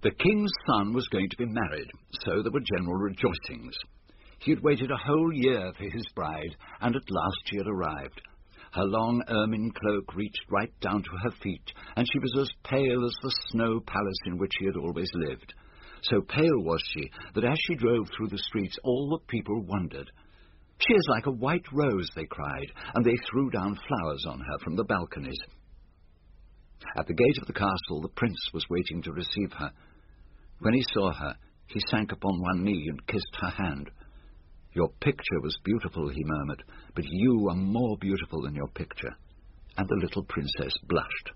The king's son was going to be married, so there were general rejoicings. He had waited a whole year for his bride, and at last she had arrived. Her long ermine cloak reached right down to her feet, and she was as pale as the snow palace in which he had always lived. So pale was she that as she drove through the streets all the people wondered. "She is like a white rose," they cried, and they threw down flowers on her from the balconies. At the gate of the castle the prince was waiting to receive her. When he saw her, he sank upon one knee and kissed her hand. "Your picture was beautiful," he murmured, "but you are more beautiful than your picture." And the little princess blushed.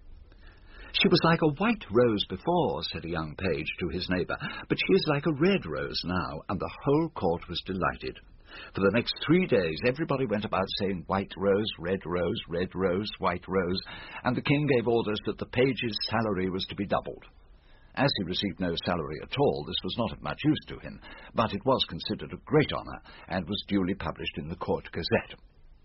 "She was like a white rose before," said a young page to his neighbour, "but she is like a red rose now," and the whole court was delighted. For the next 3 days everybody went about saying white rose, red rose, red rose, white rose, and the king gave orders that the page's salary was to be doubled. As he received no salary at all, this was not of much use to him, but it was considered a great honour, and was duly published in the Court Gazette.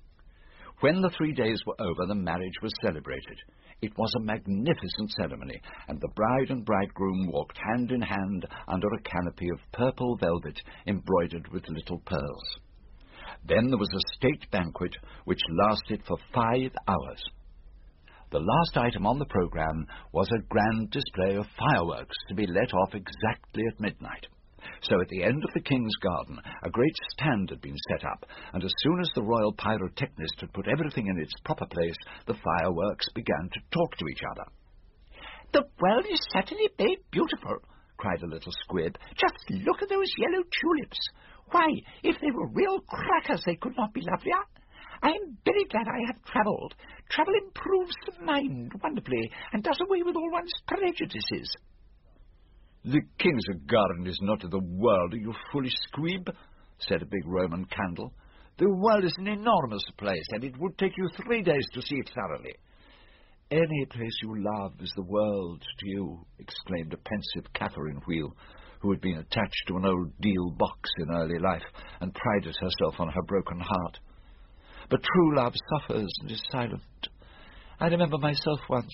When the 3 days were over, the marriage was celebrated. It was a magnificent ceremony, and the bride and bridegroom walked hand in hand under a canopy of purple velvet embroidered with little pearls. Then there was a state banquet which lasted for 5 hours. The last item on the programme was a grand display of fireworks to be let off exactly at midnight. So at the end of the king's garden a great stand had been set up, and as soon as the royal pyrotechnist had put everything in its proper place, the fireworks began to talk to each other. "The world is certainly very beautiful," cried a little squib. "Just look at those yellow tulips. Why, if they were real crackers they could not be lovelier. I am very glad I have travelled. Travel improves the mind wonderfully, and does away with all one's prejudices." "The king's garden is not the world, you foolish squib," said a big Roman candle. "The world is an enormous place, and it would take you 3 days to see it thoroughly." "Any place you love is the world to you," exclaimed a pensive Catherine Wheel, who had been attached to an old deal box in early life, and prided herself on her broken heart. "But true love suffers and is silent. I remember myself once,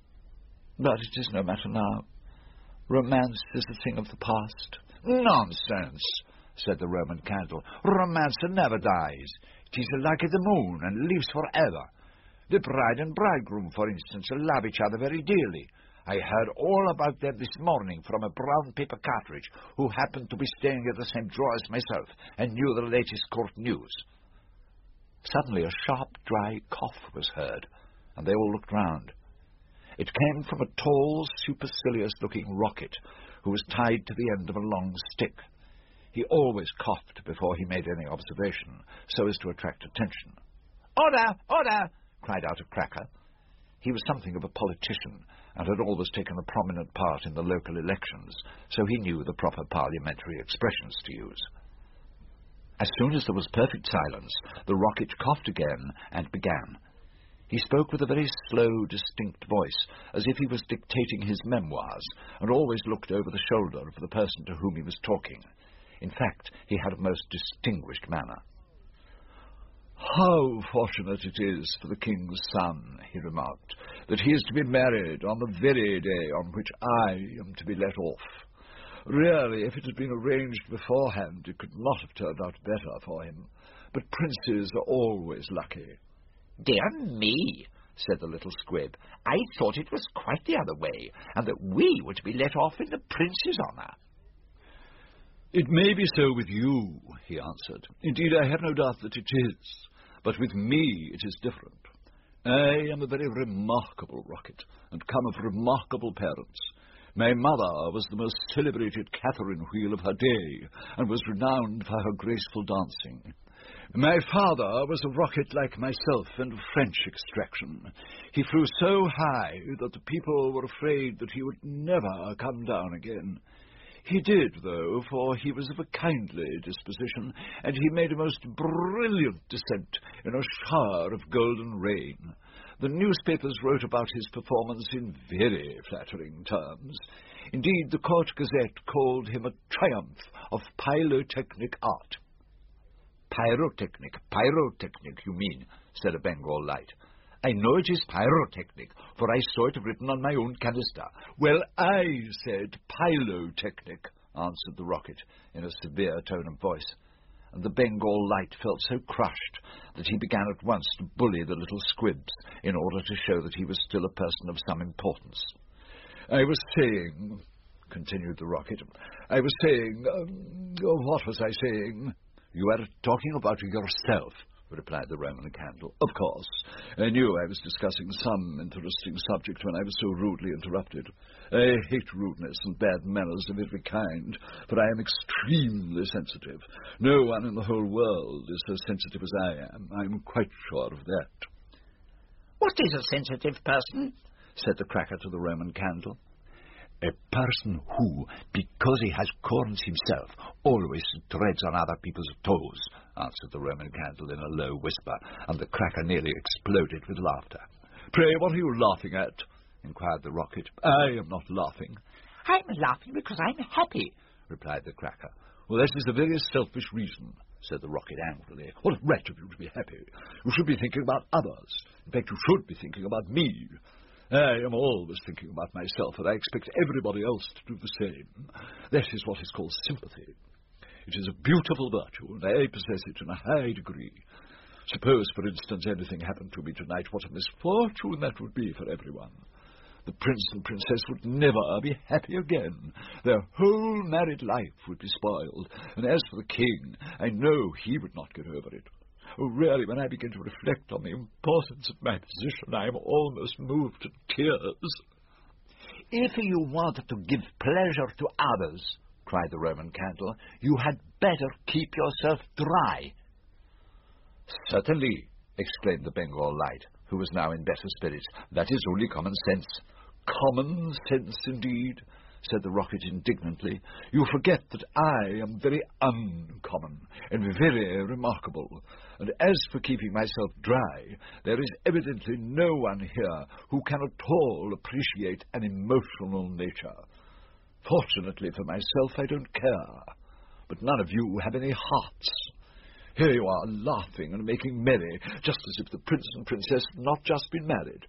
but it is no matter now. Romance is a thing of the past." "Nonsense," said the Roman candle. "Romance never dies. It is like the moon, and lives forever. The bride and bridegroom, for instance, love each other very dearly. I heard all about them this morning from a brown paper cartridge who happened to be staying at the same drawer as myself, and knew the latest court news." Suddenly a sharp, dry cough was heard, and they all looked round. It came from a tall, supercilious-looking rocket, who was tied to the end of a long stick. He always coughed before he made any observation, so as to attract attention. "Order! Order!" cried out a cracker. He was something of a politician, and had always taken a prominent part in the local elections, so he knew the proper parliamentary expressions to use. As soon as there was perfect silence, the rocket coughed again and began. He spoke with a very slow, distinct voice, as if he was dictating his memoirs, and always looked over the shoulder of the person to whom he was talking. In fact, he had a most distinguished manner. "How fortunate it is for the king's son," he remarked, "that he is to be married on the very day on which I am to be let off. Really, if it had been arranged beforehand, it could not have turned out better for him. But princes are always lucky." "Dear me," said the little squib, "I thought it was quite the other way, and that we were to be let off in the prince's honour." "It may be so with you," he answered. "Indeed, I have no doubt that it is. But with me it is different. I am a very remarkable rocket, and come of remarkable parents. My mother was the most celebrated Catherine Wheel of her day, and was renowned for her graceful dancing. My father was a rocket like myself, and of French extraction. He flew so high that the people were afraid that he would never come down again. He did, though, for he was of a kindly disposition, and he made a most brilliant descent in a shower of golden rain. The newspapers wrote about his performance in very flattering terms. Indeed, the Court Gazette called him a triumph of pyrotechnic art." "Pyrotechnic, you mean," said a Bengal light. I know it is pyrotechnic, for I saw it written on my own canister. Well, I said pylotechnic, answered the rocket in a severe tone of voice, and the Bengal light felt so crushed that he began at once to bully the little squibs in order to show that he was still a person of some importance. I was saying, continued the rocket, what was I saying? You were talking about yourself, replied the Roman candle. Of course. I knew I was discussing some interesting subject when I was so rudely interrupted. I hate rudeness and bad manners of every kind, for I am extremely sensitive. No one in the whole world is so sensitive as I am. I am quite sure of that. What is a sensitive person? Said the Cracker to the Roman candle. A person who, because he has corns himself, always treads on other people's toes, answered the Roman candle in a low whisper, and the Cracker nearly exploded with laughter. Pray, what are you laughing at? Inquired the rocket. I am not laughing. I'm laughing because I'm happy, replied the Cracker. Well, that is a very selfish reason, said the rocket angrily. What right have you to be happy? You should be thinking about others. In fact, you should be thinking about me. I am always thinking about myself, and I expect everybody else to do the same. That is what is called sympathy. It is a beautiful virtue, and I possess it in a high degree. Suppose, for instance, anything happened to me tonight, what a misfortune that would be for everyone. The prince and princess would never be happy again. Their whole married life would be spoiled, and as for the king, I know he would not get over it. Oh, really, when I begin to reflect on the importance of my position, I am almost moved to tears. If you want to give pleasure to others, cried the Roman candle, you had better keep yourself dry. Certainly, exclaimed the Bengal light, who was now in better spirits. That is only common sense. Common sense, indeed, said the rocket indignantly. You forget that I am very uncommon and very remarkable. And as for keeping myself dry, there is evidently no one here who can at all appreciate an emotional nature. Fortunately for myself, I don't care. But none of you have any hearts. Here you are, laughing and making merry, just as if the prince and princess had not just been married.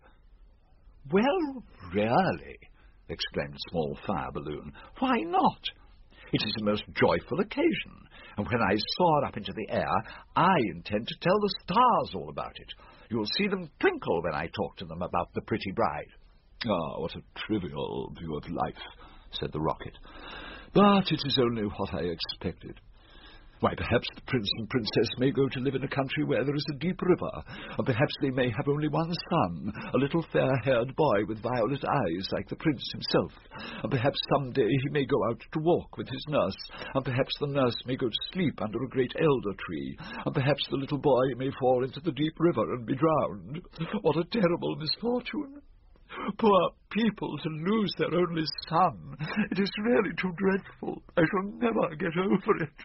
Well, really, exclaimed Small Fire Balloon, why not? It is a most joyful occasion, and when I soar up into the air, I intend to tell the stars all about it. You'll see them twinkle when I talk to them about the pretty bride. Ah, what a trivial view of life, said the rocket. But it is only what I expected. Why, perhaps the prince and princess may go to live in a country where there is a deep river, or perhaps they may have only one son, a little fair-haired boy with violet eyes like the prince himself, and perhaps some day he may go out to walk with his nurse, and perhaps the nurse may go to sleep under a great elder tree, and perhaps the little boy may fall into the deep river and be drowned. What a terrible misfortune! Poor people to lose their only son. It is really too dreadful. I shall never get over it.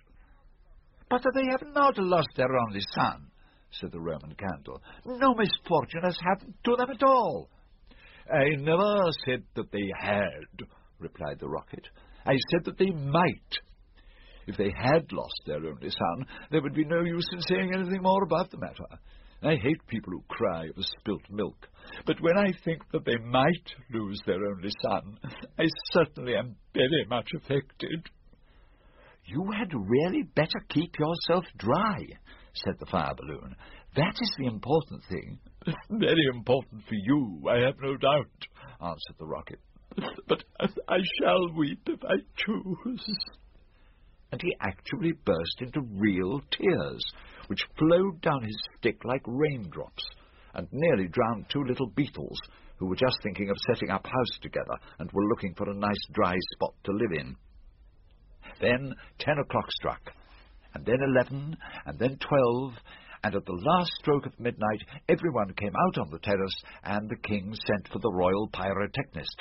But they have not lost their only son, said the Roman candle. No misfortune has happened to them at all. I never said that they had, replied the rocket. I said that they might. If they had lost their only son, there would be no use in saying anything more about the matter. I hate people who cry over spilt milk. But when I think that they might lose their only son, I certainly am very much affected. You had really better keep yourself dry, said the Fire Balloon. That is the important thing. Very important for you, I have no doubt, answered the rocket. But I shall weep if I choose. And he actually burst into real tears, which flowed down his stick like raindrops, and nearly drowned two little beetles, who were just thinking of setting up house together, and were looking for a nice dry spot to live in. Then 10 o'clock struck, and then 11, and then 12, and at the last stroke of midnight everyone came out on the terrace, and the king sent for the royal pyrotechnist.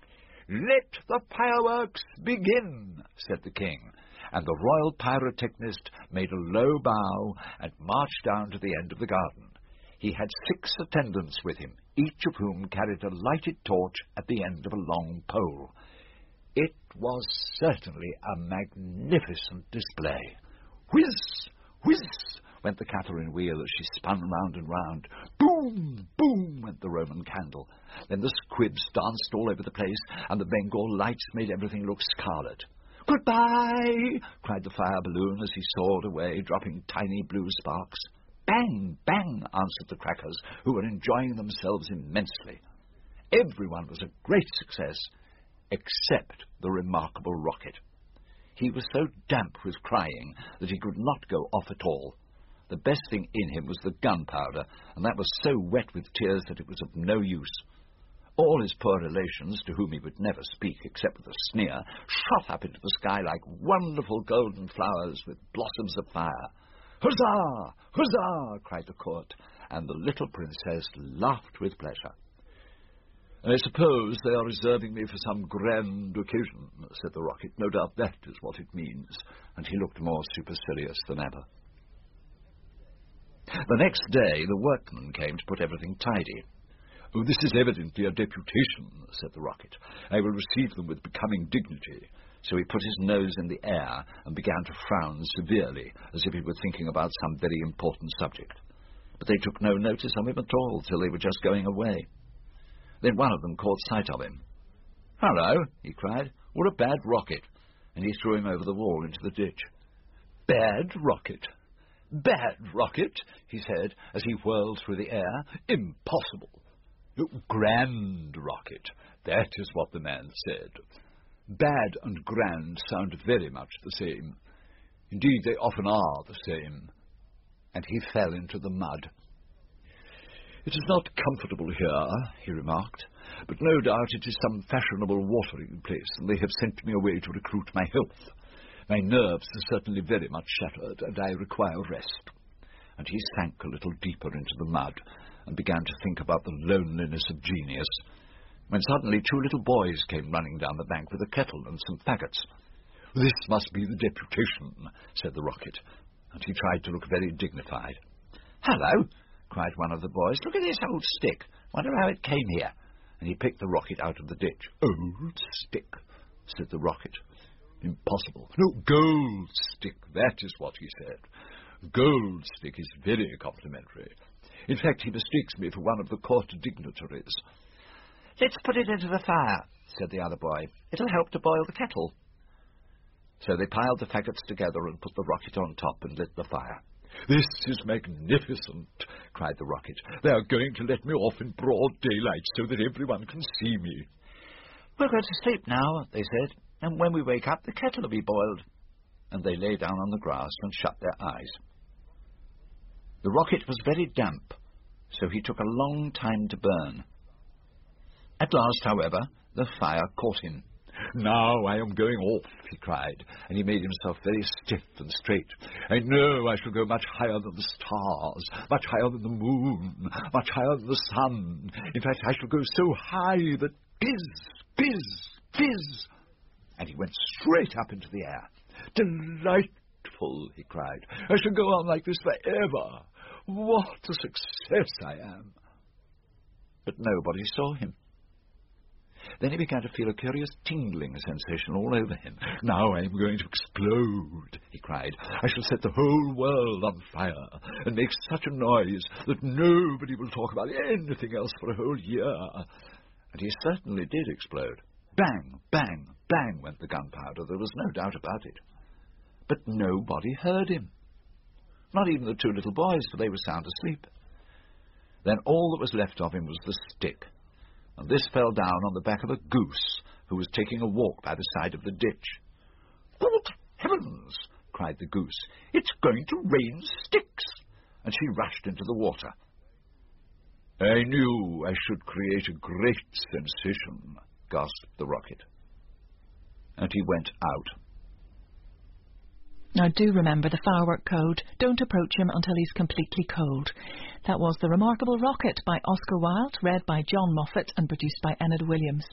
"Let the fireworks begin," said the king, and the royal pyrotechnist made a low bow and marched down to the end of the garden. He had 6 attendants with him, each of whom carried a lighted torch at the end of a long pole. It was certainly a magnificent display. Whiz, whiz, went the Catherine wheel as she spun round and round. Boom, boom went the Roman candle. Then the squibs danced all over the place, and the Bengal lights made everything look scarlet. "Goodbye!" cried the fire balloon as he soared away, dropping tiny blue sparks. Bang, bang, answered the crackers, who were enjoying themselves immensely. Everyone was a great success, except the remarkable rocket. He was so damp with crying that he could not go off at all. The best thing in him was the gunpowder, and that was so wet with tears that it was of no use. All his poor relations, to whom he would never speak except with a sneer, shot up into the sky like wonderful golden flowers with blossoms of fire. "Huzzah! Huzzah!" cried the court, and the little princess laughed with pleasure. "I suppose they are reserving me for some grand occasion," said the rocket. "No doubt that is what it means," and he looked more supercilious than ever. The next day the workmen came to put everything tidy. "Oh, this is evidently a deputation," said the rocket. "I will receive them with becoming dignity." So he put his nose in the air and began to frown severely, as if he were thinking about some very important subject. But they took no notice of him at all till they were just going away. Then one of them caught sight of him. "Hello," he cried, "what a bad rocket!" And he threw him over the wall into the ditch. "Bad rocket! Bad rocket," he said, as he whirled through the air. "Impossible! Grand rocket, that is what the man said. Bad and grand sound very much the same. Indeed, they often are the same." And he fell into the mud. "It is not comfortable here," he remarked, "but no doubt it is some fashionable watering place, and they have sent me away to recruit my health. My nerves are certainly very much shattered, and I require rest." And he sank a little deeper into the mud, and began to think about the loneliness of genius, when suddenly 2 little boys came running down the bank with a kettle and some faggots. "This must be the deputation," said the rocket, and he tried to look very dignified. "Hello," cried one of the boys, "look at this old stick. Wonder how it came here." And he picked the rocket out of the ditch. "Old stick," said the rocket. "Impossible. No, gold stick, that is what he said. Gold stick is very complimentary. In fact, he mistakes me for one of the court dignitaries." "Let's put it into the fire," said the other boy. "It'll help to boil the kettle." So they piled the faggots together and put the rocket on top and lit the fire. "This is magnificent," cried the rocket. "They are going to let me off in broad daylight so that everyone can see me." "We'll go to sleep now," they said, "and when we wake up the kettle will be boiled." And they lay down on the grass and shut their eyes. The rocket was very damp, so he took a long time to burn. At last, however, the fire caught him. "Now I am going off," he cried, and he made himself very stiff and straight. "I know I shall go much higher than the stars, much higher than the moon, much higher than the sun. In fact, I shall go so high that fizz, fizz, fizz." And he went straight up into the air. "Delightful," he cried. "I shall go on like this forever. What a success I am." But nobody saw him. Then he began to feel a curious tingling sensation all over him. "Now I am going to explode," he cried. "I shall set the whole world on fire, and make such a noise that nobody will talk about anything else for a whole year." And he certainly did explode. Bang, bang, bang went the gunpowder, there was no doubt about it. But nobody heard him. Not even the 2 little boys, for they were sound asleep. Then all that was left of him was the stick, and this fell down on the back of a goose who was taking a walk by the side of the ditch. "Good heavens!" cried the goose. "It's going to rain sticks!" And she rushed into the water. "I knew I should create a great sensation," gasped the rocket. And he went out. Now do remember the firework code. Don't approach him until he's completely cold. That was The Remarkable Rocket by Oscar Wilde, read by John Moffat and produced by Enid Williams.